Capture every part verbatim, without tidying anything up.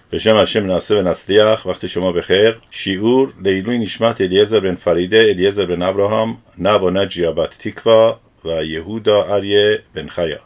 בשם השם ناصر و نصلیح. وقت شما بخیر. شیعور لیلوی نشمت الیعزر بن فریده، الیعزر بن ابراهام، نب و نجیا بت تیکوا و یهودا اریه بن خیا.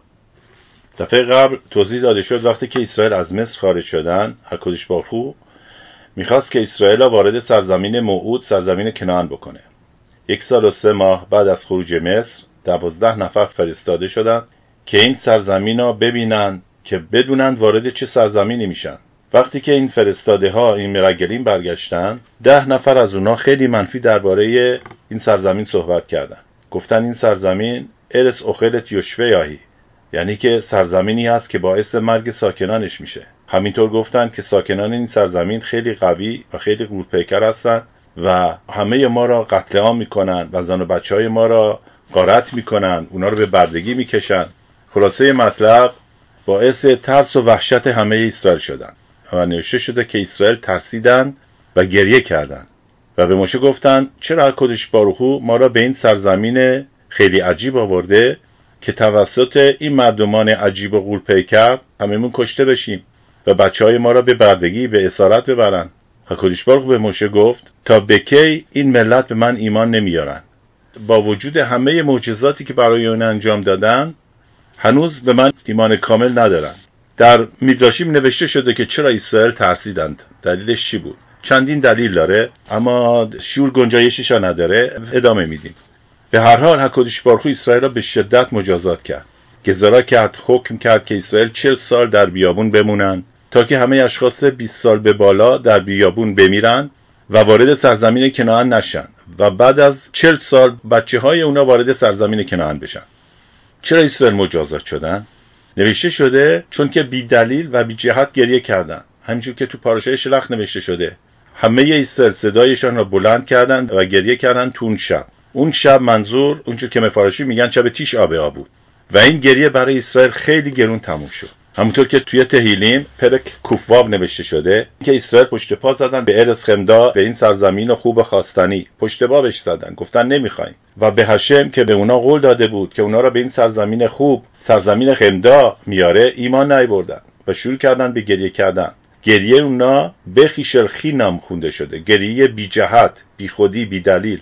دفعه قبل توضیح داده شد وقتی که اسرائیل از مصر خارج شدن، حکدش بارخو میخواست که اسرائیل وارد سرزمین موعود، سرزمین کنعان بکنه. یک سال و سه ماه بعد از خروج مصر دوازده نفر فرستاده شدن که این سرزمین رو ببینن که بدونند وارد چه سرزمینی میشن. وقتی که این فرستاده ها این مرگلین برگشتن، ده نفر از اونا خیلی منفی درباره این سرزمین صحبت کردن. گفتن این سرزمین ارس اخلت یشویاهی، یعنی که سرزمینی هست که باعث مرگ ساکنانش میشه. همینطور گفتن که ساکنان این سرزمین خیلی قوی و خیلی غول‌پیکر هستن و همه ما را قتل عام میکنن و زن و بچه های ما را غارت میکنن، اونا رو به بردگی میکشن. خلاصه مطلب باعث ترس و وحشت همه اسرائیل شدن و نوشته شده که اسرائیل ترسیدن و گریه کردن و به موشه گفتن چرا حکدش بارخو ما را به این سرزمین خیلی عجیب آورده که توسط این مردمان عجیب و غول‌پیکر هممون کشته بشیم و بچه های ما را به بردگی به اسارت ببرن. حکدش بارخو به موشه گفت تا بکی این ملت به من ایمان نمیارن. با وجود همه معجزاتی که برای اون انجام دادن هنوز به من ایمان کامل ندارن. در میدراشیم نوشته شده که چرا اسرائیل ترسیدند. دلیلش چی بود؟ چندین دلیل داره اما شور گنجایشش نداره. ادامه میدیم. به هر حال حکدش بارخو اسرائیل را به شدت مجازات کرد. گزارا کرد، حکم کرد که اسرائیل چهل سال در بیابون بمونن تا که همه اشخاص بیست سال به بالا در بیابون بمیرن و وارد سرزمین کنعان نشن و بعد از چهل سال بچه های اونا وارد سرزمین کنعان بشن. چرا اسرائیل مجازات شدن؟ نوشته شده چون که بی دلیل و بی جهت گریه کردن. همینجور که تو پاراشای شلخ نوشته شده همه اسرائیل صدایشان را بلند کردند و گریه کردند تو اون شب. اون شب منظور اونجور که مفارشی میگن شب تیش آب بود و این گریه برای اسرائیل خیلی گرون تموم شد. همونطور که توی تهیلیم پرک کوفواب نوشته شده که اسرائیل پشت پا زدن به ارس خمدا، به این سرزمین خوب خواستنی پشت پا زدن، گفتن نمیخوایم و به هشم که به اونا قول داده بود که اونا را به این سرزمین خوب، سرزمین خمدا میاره، ایمان نیاوردن و شروع کردن به گریه کردن. گریه اونا بخیشل خینم خونده شده، گریه بی جهت، بی خودی، بی دلیل.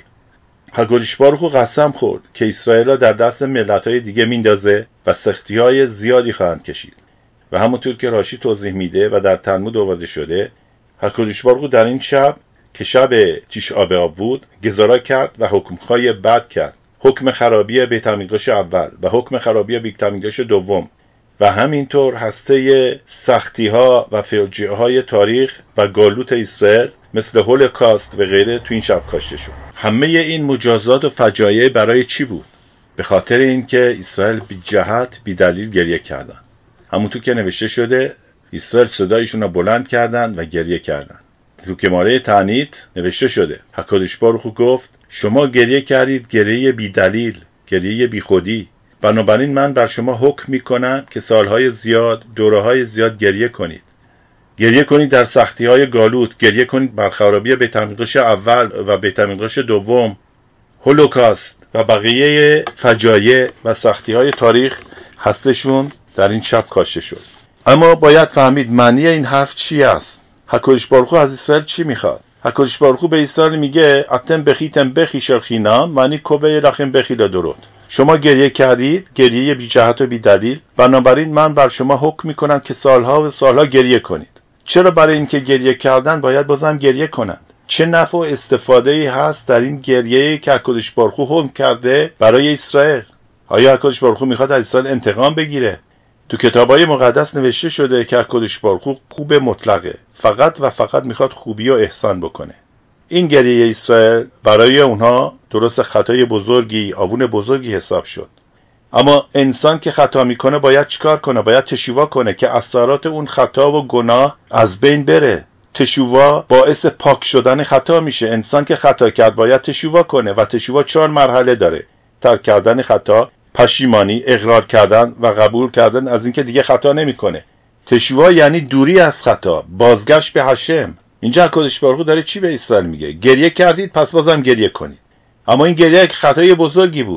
حکدش بارخو قسم خورد که اسرائیل را در دست ملت‌های دیگه میندازه و سختی‌های زیادی خواهند کشید. و همونطور که راشی توضیح میده و در تلمود آورده شده، حکدش بارخو در این شب که شب تیش آب بود گزارا کرد و حکم‌های بد کرد. حکم خرابی بیت المقدس اول و حکم خرابی بیت المقدس دوم و همینطور هسته سختی‌ها و فاجعه‌های تاریخ و گالوت اسرائیل مثل هولوکاست و غیره تو این شب کاشته شد. همه این مجازات و فجایع برای چی بود؟ به خاطر اینکه اسرائیل بی جهت بی دلیل گریه کردن. همونطور که نوشته شده اسرائیل صدایشون رو بلند کردن و گریه کردن. تو کماره تعنیت نوشته شده حکدش بارخو گفت شما گریه کردید گریه بی دلیل، گریه بی خودی. بنابراین من بر شما حکم میکنم که سالهای زیاد، دوره‌های زیاد گریه کنید. گریه کنید در سختی‌های گالوت، گریه کنید بر خرابی بیت المقدس اول و بیت المقدس دوم، هولوکاست و بقیه فجایع و سختی‌های تاریخ هستشون در این شب کاشته شد. اما باید فهمید معنی این حرف چی است. حکدش بارخو از اسرائیل چی میخواد؟ حکدش بارخو به اسرائیل میگه اتم بخیتم بخیشل خینام، معنی کوبه لخم بخیل درود. شما گریه کردید، گریه بی جهت و بی دلیل، بنابراین من بر شما حکم میکنم که سالها و سالها گریه کنید. چرا برای اینکه گریه کردن باید بازم گریه کنند؟ چه نفع و استفاده ای هست در این گریه‌ای که حکدش بارخو حکم کرده برای اسرائیل؟ آیا حکدش بارخو میخواد از اسرائیل انتقام بگیره؟ تو کتابای مقدس نوشته شده که حکدش بارخو خوب مطلقه، فقط و فقط میخواد خوبی و احسان بکنه. این گریه اسرائیل برای اونها درست خطای بزرگی، آوون بزرگی حساب شد. اما انسان که خطا میکنه باید چیکار کنه؟ باید تشویق کنه که اثرات اون خطا و گناه از بین بره. تشویق باعث پاک شدن خطا میشه. انسان که خطا کرد باید تشویق کنه و تشویق چهار مرحله داره: ترک کردن خطا، پشیمانی، اقرار کردن و قبول کردن از اینکه دیگه خطا نمیکنه. تشویق یعنی دوری از خطا، بازگشت به هشم. اینجا حکدش بارخو داره چی به اسرائیل میگه؟ گریه کردید پس بازم گریه کنید. اما این گریه که خطای بزرگی بود.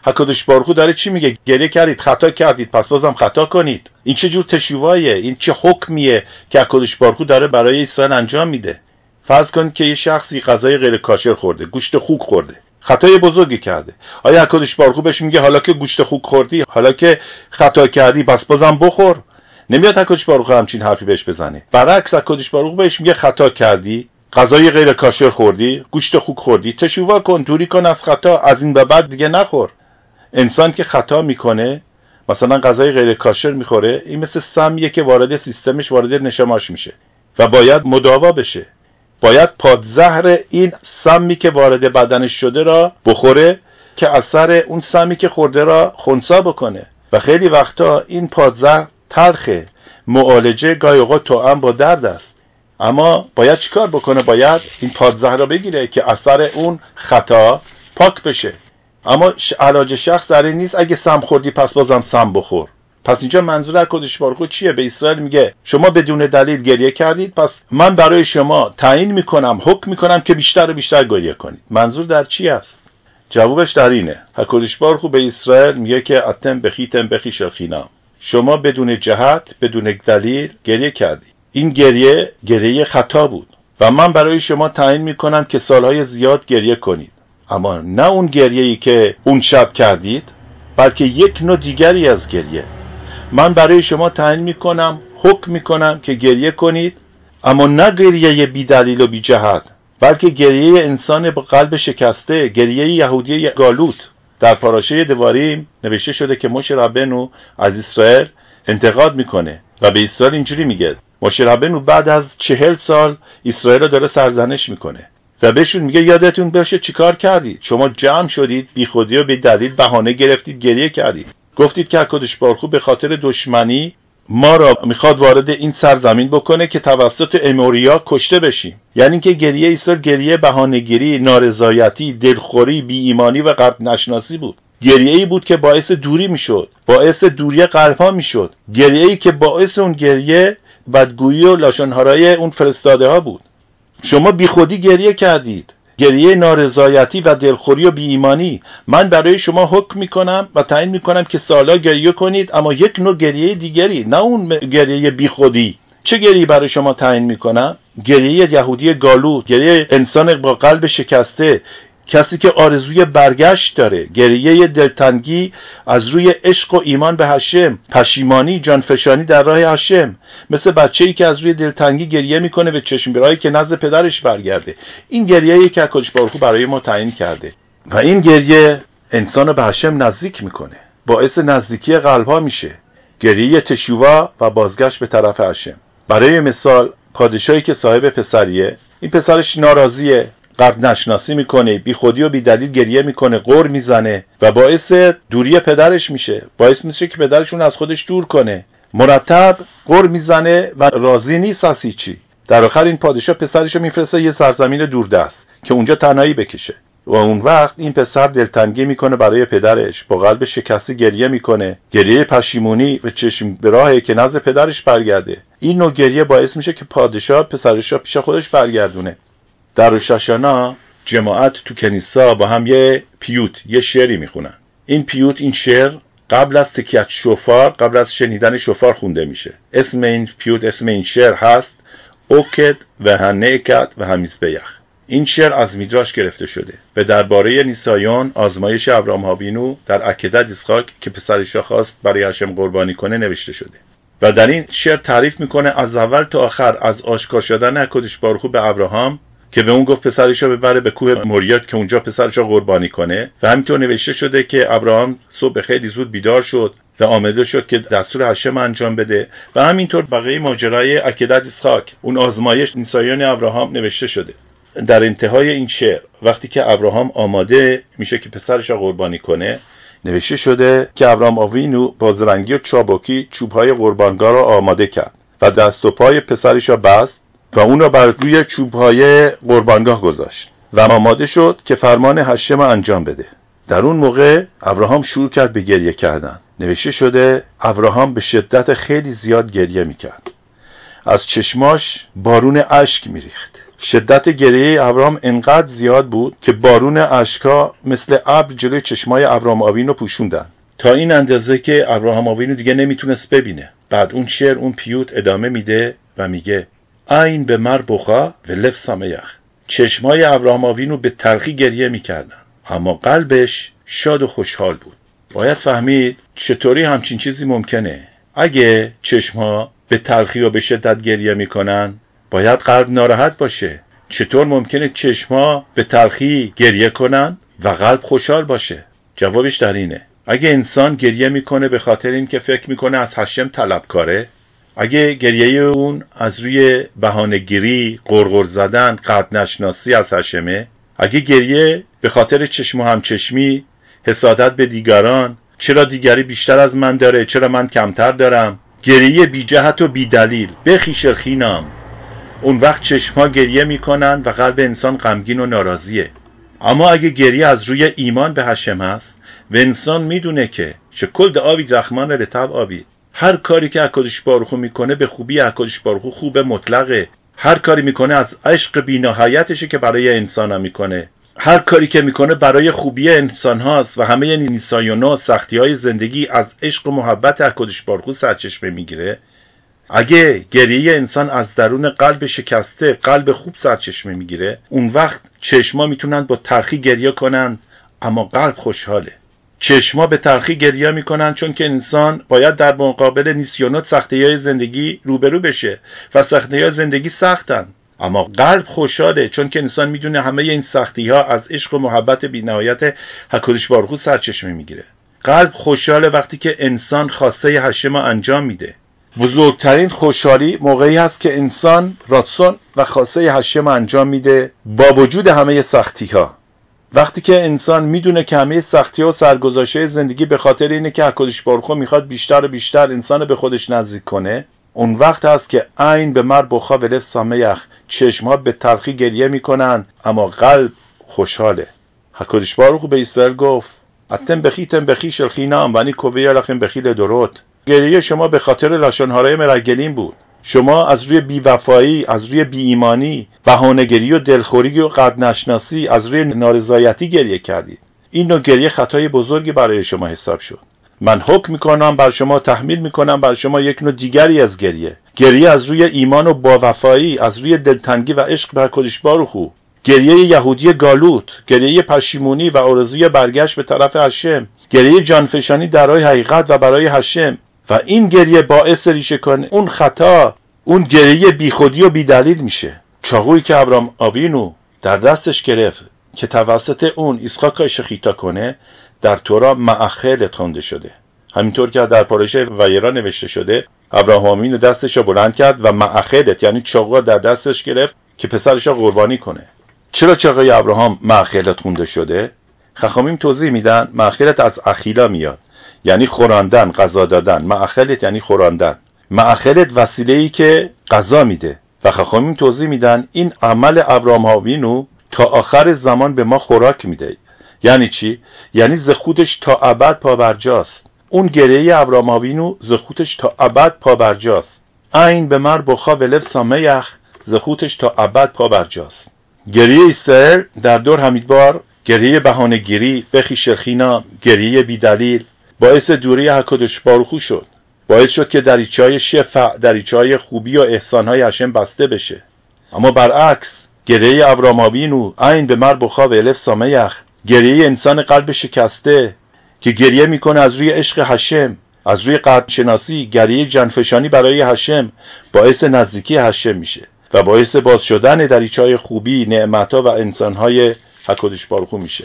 حکدش بارخو داره چی میگه؟ گریه کردید، خطا کردید، پس بازم خطا کنید. این چه جور تشویقیه؟ این چه حکمیه که حکدش بارخو داره برای اسرائیل انجام میده؟ فرض کنید که یه شخصی غذای غیر کاشر خورده، گوشت خوک خورده، خطای بزرگی کرده. آیا حکدش بارخو بهش میگه حالا که گوشت خوک خوردی، حالا که خطا کردی، پس بازم بخور؟ نمیاد حکدش بارخو همچین حرفی بهش بزنه. برعکس حکدش بارخو بهش میگه خطا کردی، غذای غیر کاشر خوردی، گوشت خوک خوردی، تشویق کن، دوری کن از خطا، از این به بعد دیگه نخور. انسان که خطا میکنه، مثلا غذای غیر کاشر میخوره، این مثل سمیه که وارد سیستمش، وارد نشماش میشه و باید مداوا بشه. باید پادزهر این سمی که وارد بدنش شده را بخوره که اثر اون سمی که خورده را خنثی بکنه. و خیلی وقتا این پادزهر تلخه، معالجه گاهی اوقات توأم با درد است، اما باید چیکار بکنه؟ باید این پادزهر را بگیره که اثر اون خطا پاک بشه. اما علاج شخص در این نیست اگه سم خوردی پس بازم سم بخور. پس اینجا منظور حکدش بارخو چیه؟ به اسرائیل میگه شما بدون دلیل گریه کردید، پس من برای شما تعیین میکنم، حکم میکنم که بیشتر و بیشتر گریه کنید. منظور در چی است؟ جوابش در اینه. حکدش بارخو به اسرائیل میگه که اتم بخیتم بخی شرخینام، شما بدون جهت، بدون دلیل گریه کردید. این گریه گریه خطا بود و من برای شما تعیین میکنم که سالهای زیاد گریه کنید، اما نه اون گریه‌ای که اون شب کردید، بلکه یک نوع دیگری از گریه. من برای شما تعیین میکنم، حکم میکنم که گریه کنید، اما نه گریه بی دلیل و بی جهت، بلکه گریه انسان با قلب شکسته، گریه یهودی گالوت. در پاراشه دواریم نوشته شده که موشه ربنو از اسرائیل انتقاد میکنه و به اسرائیل اینجوری میگه. موشه ربنو بعد از چهل سال اسرائیل رو داره سرزنش میکنه و بهشون میگه یادتون باشه چیکار کردید؟ شما جمع شدید، بی خودی و بی دلیل بهانه گرفتید، گریه کردید، گفتید که حکدش بارخو به خاطر دشمنی ما را میخواد وارد این سرزمین بکنه که توسط اموریا کشته بشیم. یعنی که گریه اسرائیل گریه بهانه‌گیری، نارضایتی، دلخوری، بی ایمانی و قلب نشناسی بود. گریه‌ای بود که باعث دوری میشد، باعث دوری قلب‌ها میشد. گریه‌ای که باعث اون گریه بدگویی و لاشن‌هارای اون فرستاده ها بود. شما بی خودی گریه کردید، گریه نارضایتی و دلخوری و بی ایمانی. من برای شما حکم میکنم و تعیین میکنم که سالا گریه کنید، اما یک نوع گریه دیگری، نه اون گریه بی خودی. چه گریه برای شما تعیین میکنم؟ گریه یهودی گالوت، گریه انسان با قلب شکسته، کسی که آرزوی برگشت داره، گریه دلتنگی از روی عشق و ایمان به هشم، پشیمانی، جانفشانی در راه هشم، مثل بچه‌ای که از روی دلتنگی گریه میکنه به چشم برای که نزد پدرش برگرده. این گریه‌ای که حکدش بارخو برای ما تعیین کرده و این گریه انسان به هشم نزدیک میکنه، باعث نزدیکی قلب‌ها میشه، گریه تشویق و بازگشت به طرف هشم. برای مثال پادشاهی که صاحب پسریه، این پسرش ناراضیه، قلب نشناسی میکنه، بی خودی و بی دلیل گریه میکنه، غر میزنه و باعث دوری پدرش میشه، باعث میشه که پدرشون از خودش دور کنه. مرتب غر میزنه و راضی نیست از هیچی. در آخر این پادشاه پسرشو میفرسته یه سرزمین دوردست که اونجا تنهایی بکشه و اون وقت این پسر دلتنگی میکنه برای پدرش، با قلب شکسته گریه میکنه، گریه پشیمونی و چشم به راهه که نزد پدرش برگرده. این نوع گریه باعث میشه که پادشاه پسرشو پیش خودش برگردونه. در روش هاشانا جماعت تو کنیسا با هم یه پیوت، یه شعری میخونن. این پیوت، این شعر قبل از تکیت شofar، قبل از شنیدن شofar خونده میشه. اسم این پیوت، اسم این شعر هست اوکد و هنیکت و همیزبیخ. این شعر از میدراش گرفته شده و درباره نیسایون، آزمایش ابراهام آوینو در عقیدت اسحاق که پسرش را خواست برای هشم قربانی کنه نوشته شده و در این شعر تعریف میکنه از اول تا آخر از آشکار شدن حکدش بارخو به ابراهام که به اون گفت پسرش رو ببره به کوه موریا که اونجا پسرش رو قربانی کنه و همینطور نوشته شده که ابراهام صبح خیلی زود بیدار شد و آماده شد که دستور هشم انجام بده و همینطور بقیه ماجرای عقیدت اسحاق، اون آزمایش نیسایون ابراهام نوشته شده. در انتهای این شعر وقتی که ابراهام آماده میشه که پسرش رو قربانی کنه، نوشته شده که ابراهام آوینو با زرنگی و چابکی چوب‌های قربانگاه را آماده کرد و دست و پای پسرش را بست و اون را بر روی چوب‌های قربانگاه گذاشت و آماده شد که فرمان هشم انجام بده. در اون موقع ابراهام شروع کرد به گریه کردن. نوشته شده ابراهام به شدت خیلی زیاد گریه میکرد، از چشماش بارون اشک میریخت. شدت گریه ابراهام انقدر زیاد بود که بارون اشک‌ها مثل ابر جلوی چشمای ابراهام آوینو پوشوندن، تا این اندازه که ابراهام آوینو دیگه نمیتونست ببینه. بعد اون شعر، اون پیوت ادامه میده و میگه عین به مر بخا و لف سمیخ. چشمای ابراهام آوینو به تلخی گریه میکردن اما قلبش شاد و خوشحال بود. باید فهمید چطوری همچین چیزی ممکنه. اگه چشمها به تلخی و به شدت گریه میکنن باید قلب ناراحت باشه. چطور ممکنه چشمها به تلخی گریه کنن و قلب خوشحال باشه؟ جوابش در اینه: اگه انسان گریه میکنه به خاطر این که فکر میکنه از هشم طلبکاره، اگه گریه اون از روی بهانه‌گیری، غرغر زدن، قد نشناسی از هشمه، اگه گریه به خاطر چشم و همچشمی، حسادت به دیگران، چرا دیگری بیشتر از من داره، چرا من کمتر دارم، گریه بی جهت و بی دلیل، بخیشر خینام، اون وقت چشمها گریه میکنن و قلب انسان غمگین و ناراضیه. اما اگه گریه از روی ایمان به هشم هست و انسان میدونه که شکل د آبی رحمان رتب آبی، هر کاری که اکادش بارخو میکنه به خوبی اکادش بارخو خوب مطلقه، هر کاری میکنه از عشق بی‌نهایتشه که برای انسان هم میکنه، هر کاری که میکنه برای خوبی انسان هاست و همه نیسایونا و سختی های زندگی از عشق و محبت اکادش بارخو سرچشمه میگیره. اگه گریه انسان از درون قلب شکسته، قلب خوب سرچشمه میگیره، اون وقت چشما میتونن با تلخی گریه کنن اما قلب خوشحاله. چشما به تلخی گریه میکنن چون که انسان باید در مقابل نیسیونات سختی‌های زندگی روبرو بشه و سختی‌های زندگی سختن، اما قلب خوشحاله چون که انسان میدونه همه این سختی‌ها از عشق و محبت بی‌نهایت حکودش بارخو سرچشمه میگیره. قلب خوشحاله وقتی که انسان خواسته هشم انجام میده. بزرگترین خوشحالی موقعی هست که انسان راتسون و خواسته هشم انجام میده با وجود همه سختی‌ها. وقتی که انسان میدونه که همه سختی‌ها و سرگذشت‌های زندگی به خاطر اینه که حکودش بارخو میخواد بیشتر و بیشتر انسان به خودش نزدیک کنه، اون وقت هست که عین به مر بخا و لف سمیخ، چشم‌ها به تلخی گریه میکنن اما قلب خوشحاله. حکودش بارخو به اسرائیل گفت اتم بخیتم بخی شلخینام ونی کوبیا لخم بخیل درود. گریه شما به خاطر لاشن‌های مرگلین بود. شما از روی بی‌وفایی، از روی بی‌ایمانی، بهانه‌گری و دلخوری و قد نشناسی، از روی نارضایتی گریه کردید. این نوع گریه خطای بزرگی برای شما حساب شد. من حکم میکنم بر شما، تحمیل میکنم بر شما یک نوع دیگری از گریه، گریه از روی ایمان و باوفایی، از روی دلتنگی و عشق به حکودش بارخو، گریه یهودی گالوت، گریه پشیمونی و آرزوی برگشت به طرف هشم، گریه جانفشانی در راه حقیقت و برای هشم. و این گریه باعث ریشه کنه اون خطا، اون گریه بیخودی و بیدلیل میشه. چاقویی که ابراهام آوینو در دستش گرفت که توسط اون اسحاق شخیتا کنه، در تورا معخلت خوانده شده. همینطور که در پارشه ویرا نوشته شده، ابراهام آوینو دستش رو بلند کرد و معخلت یعنی چاقو در دستش گرفت که پسرش رو قربانی کنه. چرا چاقوی ابراهام معخلت خونده شده؟ خخامیم توضیح میدن معخلت از اخیلا میاد، یعنی خوراندن، غذا دادن. معخلت یعنی خوراندن. معخلت وسیله‌ای که غذا میده و خخامیم توضیح میدن این عمل ابراهام آوینو تا آخر زمان به ما خوراک میده. یعنی چی؟ یعنی زخودش تا ابد پابرجاست. اون گریه ابراهام آوینو زخودش تا ابد پابرجاست. عین به مر بخا و لف سمیخ، زخودش تا ابد پابرجاست. گریه اسرائیل در دور حمیدبار، گریه بهانه‌گیری، بخی شرخینا، گریه بی‌دلیل باعث دوری حکودش بارخو شد. باعث شد که دریچه‌های شفع، دریچه‌های خوبی و احسان‌های هشم بسته بشه. اما برعکس گریه ابراهام آوینو عین به مر بخا و لف سمیخ، گریه انسان قلب شکسته که گریه میکنه از روی عشق هشم، از روی قدر شناسی، گریه جانفشانی برای هشم، باعث نزدیکی هشم میشه و باعث باز شدن دریچه‌های خوبی، نعمت‌ها و انسان‌های حکودش بارخو میشه.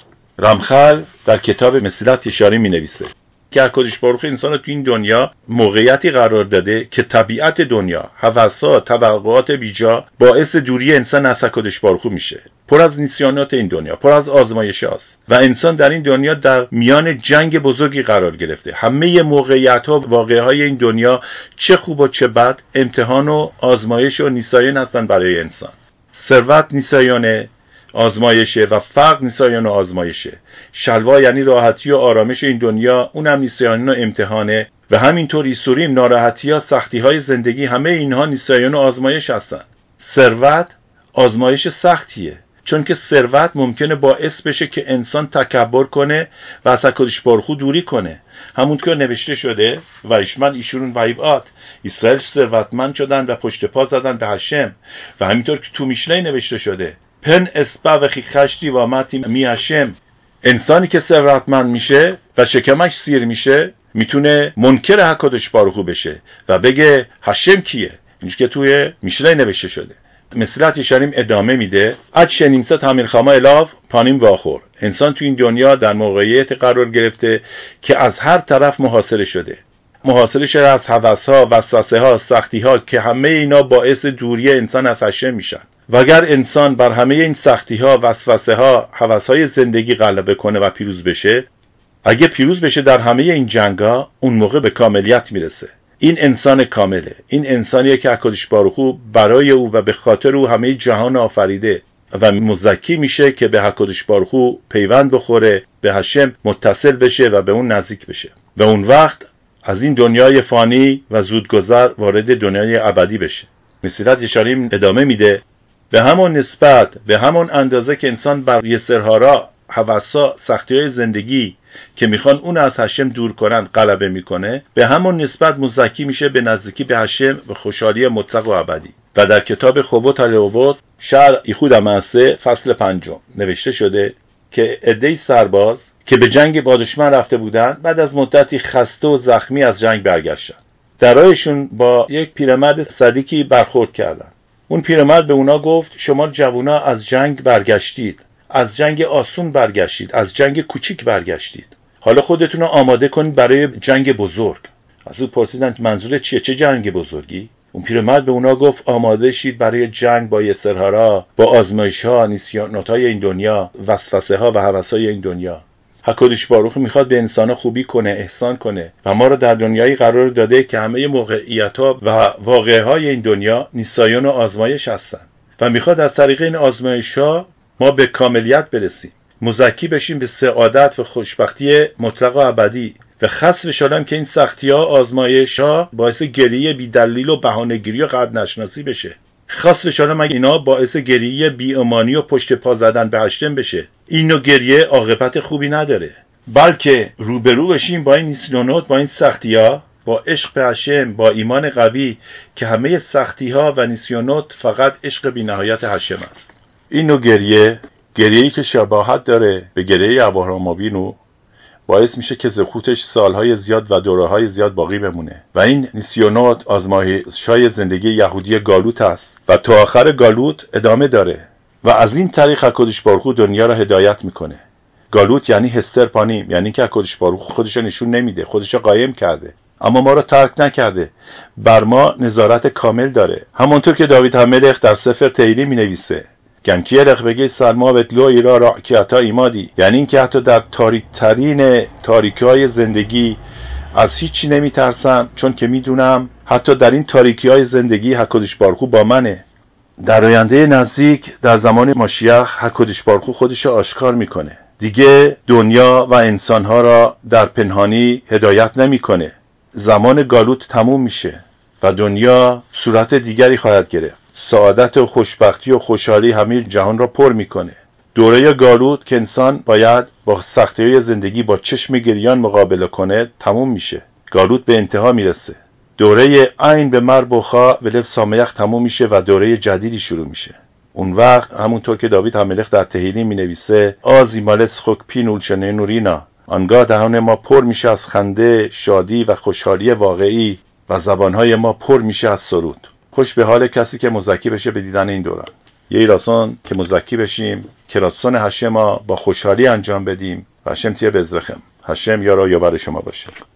رمخل در کتاب مسیلت یشاری می نویسه که حکودش بارخو انسان تو این دنیا موقعیتی قرار داده که طبیعت دنیا، هوس‌ها، توقعات بیجا باعث دوری انسان از حکودش بارخو میشه. پر از نیسیانات این دنیا، پر از آزمایش هاست و انسان در این دنیا در میان جنگ بزرگی قرار گرفته. همه موقعیت‌ها و واقعه‌های این دنیا چه خوب و چه بد امتحان و آزمایش و نیسایان هستن برای انسان. ثروت نیسایانه، آزمایشه و فقر نیسایان و آزمایشه. شلوا یعنی راحتی و آرامش این دنیا، اونم نیسایان و امتحانه و همینطور ایسوریم، ناراحتی ها، سختی های زندگی، همه اینها نیسایان و آزمایش هستن. ثروت، آزمایش سختیه، چون که ثروت ممکنه باعث بشه که انسان تکبر کنه و از هکادش باروخو دوری کنه. همونطور نوشته شده و ایشمن ایشورون ویبات، اسرائیل ثروتمند شدن و پشت پا زدن به هشم. و همینطور که تو میشله نوشته شده پن اسبا و خیخشتی و متی می هشم. انسانی که ثروتمند میشه و شکمش سیر میشه میتونه منکر هکادش باروخو بشه و بگه هشم کیه، اینش که توی میشله نوشته شده. مثلت یشاریم ادامه میده اد شنیمسه تامیر خاما الاف پانیم واخور. انسان تو این دنیا در موقعیت قرار گرفته که از هر طرف محاصره شده. محاصره شده از هوس‌ها، وسوسه‌ها، سختی‌ها که همه اینا باعث دوری انسان از هشم میشن. و اگر انسان بر همه این سختی‌ها، وسوسه‌ها، هوس‌های زندگی غلبه کنه و پیروز بشه، اگه پیروز بشه در همه این جنگ‌ها، اون موقع به کاملیت میرسه. این انسان کامله. این انسانیه که هکادش باروخو برای او و به خاطر او همه جهان آفریده و مزکی میشه که به هکادش باروخو پیوند بخوره، به هشم متصل بشه و به اون نزدیک بشه. و اون وقت از این دنیای فانی و زودگذر وارد دنیای ابدی بشه. مسیرت یشاریم ادامه میده به همون نسبت، به همون اندازه که انسان بر یسرهارا، هوسا، سختی‌های زندگی که میخوان اون از هشم دور کنند غلبه میکنه، به همون نسبت مزکی میشه به نزدیکی به هشم و خوشحالی مطلق و ابدی. و در کتاب خوبوت الیوبوت شعر ایخود معسه فصل پنجم نوشته شده که عده‌ای سرباز که به جنگ با دشمن رفته بودند بعد از مدتی خسته و زخمی از جنگ برگشتند. در راهشون با یک پیرمرد صدیکی برخورد کردند. اون پیرمرد به اونا گفت شما جوونا از جنگ برگشتید، از جنگ آسون برگشتید، از جنگ کوچیک برگشتید. حالا خودتون رو آماده کنید برای جنگ بزرگ. از او پرسیدند منظور چیه؟ چه جنگ بزرگی؟ اون پیرمرد به اونا گفت آماده شید برای جنگ با یسرهارا، با آزمایش‌ها، نیسیانات‌های این دنیا، وسوسه‌ها و هوس‌های این دنیا. هکادش باروخو میخواد به انسان‌ها خوبی کنه، احسان کنه و ما رو در دنیایی قرار داده که همه موقعیت‌ها و واقعه‌های این دنیا نیسایان و آزمایش هستن و میخواد از طریق این آزمایش‌ها ما به کاملیت برسیم، مزکی بشیم به سعادت و خوشبختی مطلق و ابدی. و خاص بشارم که این سختی‌ها، آزمایش‌ها باعث گریه بی دلیل و بهانه‌گیری و قدر نشناسی بشه. خاص بشارم اگه اینا باعث گریه بی ایمانی و پشت پا زدن به هشم بشه. این نوع گریه عاقبت خوبی نداره، بلکه روبرو بشیم با این نیسیانات، با این سختی‌ها، با عشق به هشم، با ایمان قوی که همه سختی‌ها و نیسیانات فقط عشق بی نهایت هشم است. این نوع گریه، گریه‌ای که شباهت داره به گریه ابراهام آوینو، باعث میشه که زخوتش سالهای زیاد و دوره‌های زیاد باقی بمونه. و این نیسیانات آزمایش‌های زندگی یهودی گالوت است و تا آخر گالوت ادامه داره و از این طریق هکادش باروخو دنیا را هدایت میکنه. گالوت یعنی هستر پانیم، یعنی که هکادش باروخو خودش نشون نمیده، خودش قایم کرده اما ما را ترک نکرده، بر ما نظارت کامل داره. همونطور که داوید هملخ در سفر تهیلیم مینویسه گنکیه رخبگی سلما و دلو ایرا را کیاتا ایمادی، یعنی این که حتی در تاریک ترین تاریکی های زندگی از هیچی نمی ترسم، چون که می دونم حتی در این تاریکی های زندگی هکادش باروخو با منه. در آینده نزدیک در زمان ماشیخ هکادش باروخو خودش آشکار میکنه. دیگه دنیا و انسانها را در پنهانی هدایت نمیکنه. زمان گالوت تموم میشه و دنیا صورت دیگری خواهد گرفت. سعادت و خوشبختی و خوشحالی همه جهان را پر میکنه. دوره گالوت که انسان باید با سختی‌های زندگی با چشم گریان مقابله کنه تموم میشه. گالوت به انتها میرسه. دوره عین به مربوخا و لف سامیخ تموم میشه و دوره جدیدی شروع میشه. اون وقت همونطور که داوید هملخ در تهیلیم مینویسه آزی مالس خوک پینول شنه نورینا، آنگاه دهان ما پر میشه از خنده، شادی و خوشحالی واقعی و زبانهای ما پر میشه از سرود. خوش به حال کسی که مزکی بشه به دیدن این دوران. یه راسون که مزکی بشیم که راسون هشم ما با خوشحالی انجام بدیم و هشم تیه بزرخم. هشم یارا یاور شما باشه.